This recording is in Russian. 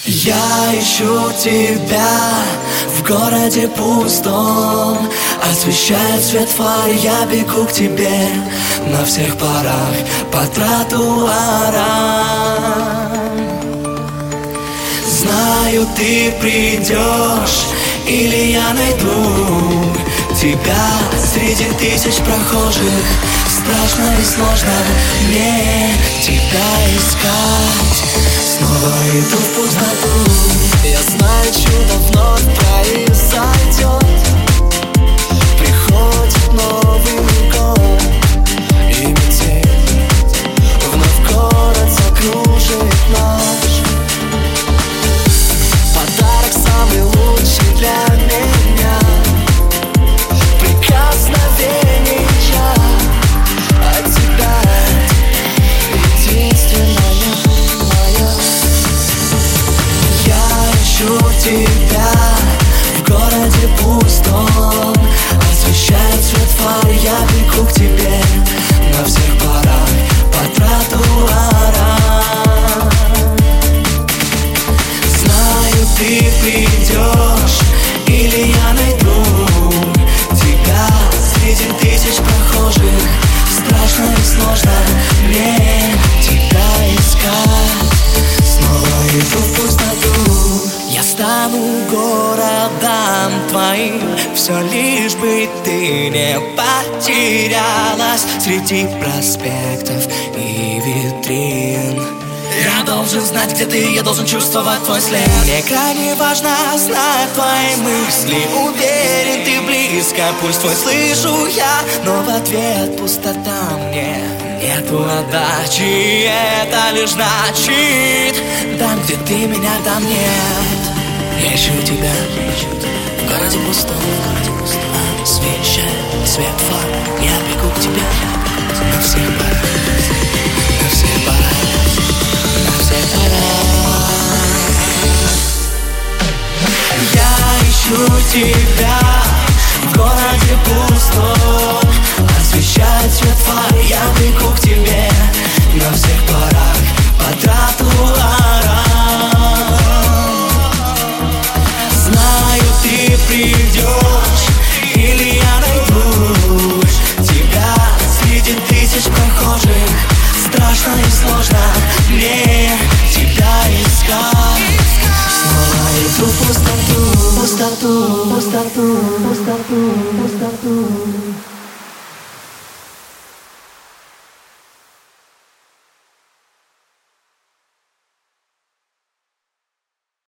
Я ищу тебя в городе пустом. Освещает свет фар, я бегу к тебе на всех парах по тротуарам. Знаю, ты придешь, или я найду тебя среди тысяч прохожих. Страшно и сложно мне тебя искать. Снова иду в пустоту. Я знаю, чудо вновь произойдет. Приходит Новый год, и метель вновь город закружит наш. Подарок самый лучший для меня. Прикосновение от тебя, единственная моя. Я ищу тебя в городе пустом. Освещает свет фар, я бегу к тебе на всех парах по тротуарам. Знаю, ты придешь, или я найду тебя среди тысяч прохожих. Страшно и сложно мне тебя искать. Снова иду в пустоту. Я стану городом твоим, все лишь бы ты не потерялась среди проспектов и витрин. Я должен знать, где ты, я должен чувствовать твой след. Мне крайне важно знать твои мысли. Уверен, ты близко, пусть твой слышу я, но в ответ пустота мне. Нету отдачи, это лишь значит там, где ты меня, там нет. Я ищу тебя в городе пустом. Освещает свет фар, я бегу к тебе на всех парах, на всех парах, на всех парах. Я ищу тебя в городе пустом. Освещает свет фар, я бегу к тебе на всех парах по тротуарам.